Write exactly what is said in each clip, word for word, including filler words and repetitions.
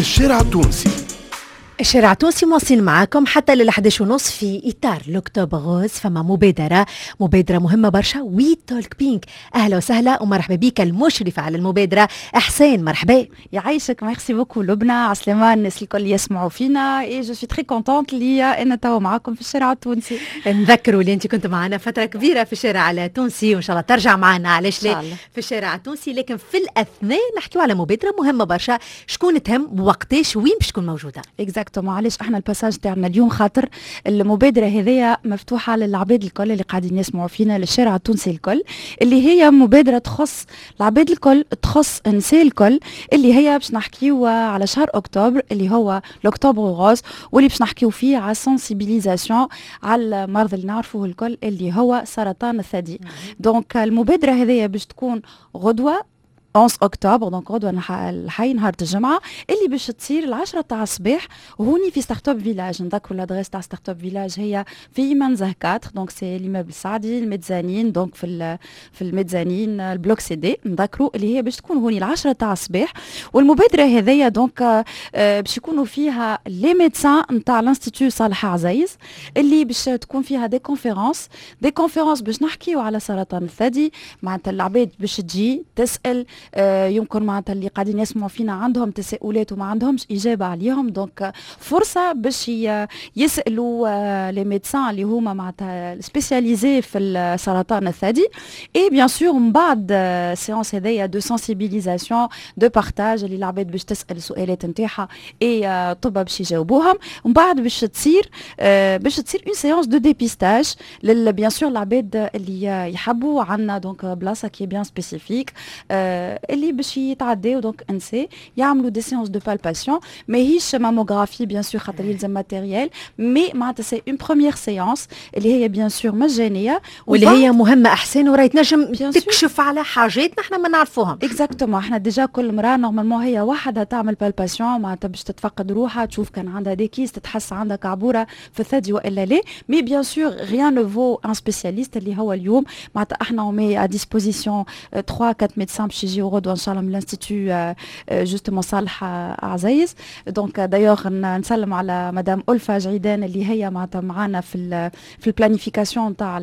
الشارع التونسي. الشارع التونسي مواصلين معاكم حتى للحداش ونص في إطار لوكتوبر غوز. فما مبادرة مبادرة مهمة برشا، وي تولك بينك. أهلا وسهلا ومرحبا بك المشرفة على المبادرة إحسان. مرحبا. يعيشك. ميرسي بوكو لبنى. عسلامة الناس الكل يسمعوا فينا. اي جو سوي تري كونتونت لي انا تو معاكم في الشارع التونسي. نذكروا اللي انت كنت معنا فترة كبيرة في الشارع التونسي، وان شاء الله ترجع معنا. علاش لا في الشارع التونسي، لكن في الأثناء نحكيو على مبادرة مهمة برشا. شكون تهم وقتاش وين باش تكون موجودة؟ اكزاكتومون. علاش احنا الباساج تاعنا اليوم؟ خاطر المبادره هذيا مفتوحه للعباد الكل اللي قاعدين يسمعوا فينا، للشارع التونسي الكل، اللي هي مبادره تخص العباد الكل، تخص النساء الكل، اللي هي باش نحكيو على شهر اكتوبر اللي هو الاكتوبر غوز، واللي باش نحكيو فيه على سنسيبيليزاسيون على المرض اللي نعرفوه الكل اللي هو سرطان الثدي. دونك المبادره هذيا باش تكون غدوه أحد عشر أكتوبر، دونك غدوة الحي نهار الجمعة، اللي باش تصير العشرة تاع الصباح هوني في ستارت اب فيلاج. نذكروا الادريس تاع ستارت اب فيلاج هي في منزه أربعة، دونك سي ليموبل سعدي الميدزانين، دونك في في الميدزانين البلوك سي دي. نذكروا اللي هي باش تكون هوني العشرة تاع الصباح. والمبادرة هذيا دونك آه باش يكونوا فيها لي ميدسان نتاع الانستيتو صالح عزيز، اللي باش تكون فيها دي كونفيرونس دي كونفيرونس باش نحكيو على سرطان الثدي. معناتها العباد باش تجي تسأل، آه يمكن معناتها اللي قاعدين يسمعوا فينا عندهم تساؤلات وما عندهمش إجابة عليهم، دونك فرصة باش يسألوا آه لي ميدسان اللي هما معناتها سبيسياليزي في سرطان الثدي. اي بيان سور من بعد آه سيونس هذيا دو سنسيبيليزاسيون دو بارتاج اللي العباد باش تسأل السؤالات نتاعها، اي آه طب باش يجاوبوهم. ومن بعد باش تصير آه باش تصير اون سيونس دو ديبيستاج لل بيان سور العباد اللي يحبوا. عندنا دونك بلاصة كي بيان سبيسيفيك آه اللي باش يتعداو دونك انسي يعملوا دي سيونس دو بالباسيون. ماهيش ماموغرافي بيان سور خاطر يلزم ماتيريال، مي معناتها سي اون بروميير سيونس اللي هي بيان سور مجانيه، واللي هي مهمه احسن وراهي تنجم تكشف على حاجات نحن ما نعرفوهم. اكزاكتومون. احنا ديجا كل مرة نورمالمون هي وحدها تعمل بالباسيون، معناتها باش تتفقد روحها، تشوف كان عندها دي كيس، تتحس عندها كعبوره في الثدي والا لا. مي بيان سور غيان نو فو ان سبيسياليست اللي هو اليوم معناتها احنا مي ا ديسبوزيسيون ثلاثة أربعة ميدسان باش يجيو غدوه ان شاء الله من الانستيتو جوستومون صالح عزيز. دونك دايوغ نسلم على مدام ألفة جعيدان اللي هي معناتها معانا في ال في البلانيفيكاسيون تاع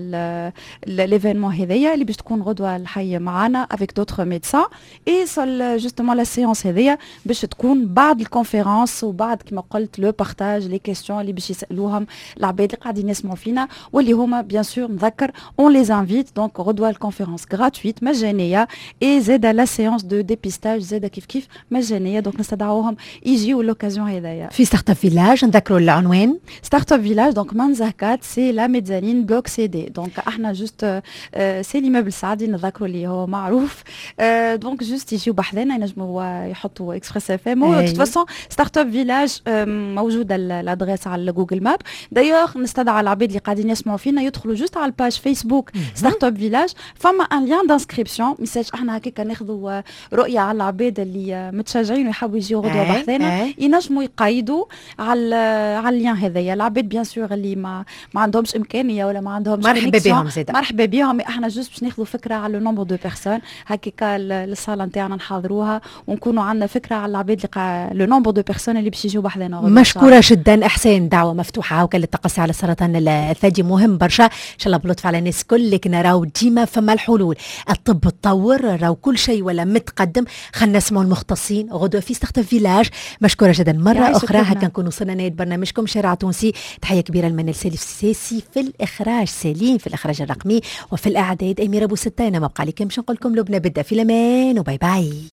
ليفينمون هذيا اللي باش تكون غدوه الحي معانا افيك دوتر ميدسان. اي سول جوستومون لا سيونس هذيا باش تكون بعد الكونفيرونس وبعد كما قلت لو بارتاج لي كيستيون اللي باش يسالوهم العباد اللي قاعدين يسمعوا فينا، واللي هما بيان سور نذكر اون لي انفيت. دونك غدوه الكونفيرونس غراتويت مجانيه، اي زاد لا سيونس دو ديبيستاج زاد كيف كيف مجانيه. دونك نستدعوهم يجيو لوكازيون هذايا في ستارت اب فيلاج. نذكروا العنوان ستارت اب فيلاج، دونك منزه أربعة، سي لا ميدزانين بلوك سي دي. دونك احنا جوست آه سي ليموبل سعدي نذكروا اللي هو معروف. آه دونك جوست يجيو بحذنا ينجموا يحطوا اكسبريس اف ام. دو فاسون ستارت اب فيلاج آه موجوده الادريس على جوجل ماب. دايوغ نستدعى العباد اللي قاعدين يسمعوا فينا يدخلوا جوست على الباج فيسبوك ستارت اب فيلاج، فما ان ليان دانسكريبسيون. ميساج احنا هكاك ناخذوا رؤيه على العباد اللي متشجعين ويحبوا يجيو غدوه بحذنا، ينجموا يقيدوا على على اللين هذايا. العباد بيان سور اللي ما ما عندهمش امكانيه ولا ما عندهمش مرحبا بهم زيد، مرحبا بهم. احنا جوست باش ناخذوا فكره على لو نومبر دو بيرسون هكاك الصاله نتاعنا نحاضروها ونكونوا عندنا فكره على العباد اللي لو نومبر دو بيرسون اللي باش يجيو بحذنا. مشكوره جدا احسان. دعوه مفتوحه وكاله التقصي على سرطان الثدي مهم برشا. ان شاء الله بلطف على الناس كل كنا راهو ديما فما الحلول. الطب تطور راهو كل شيء ولا متقدم. خلينا نسمعوا المختصين غدوه في ستارت اب فيلاج. مشكوره جدا مره اخرى. هكا نكون وصلنا نهايه برنامجكم شارع تونسي. تحيه كبيره لمنال سالف ساسي في الاخراج، سليم في الاخراج الرقمي، وفي الاعداد اميره بوستانه. ما بقى لكم باش نقول لكم لبنى بدأ في الامان وباي باي.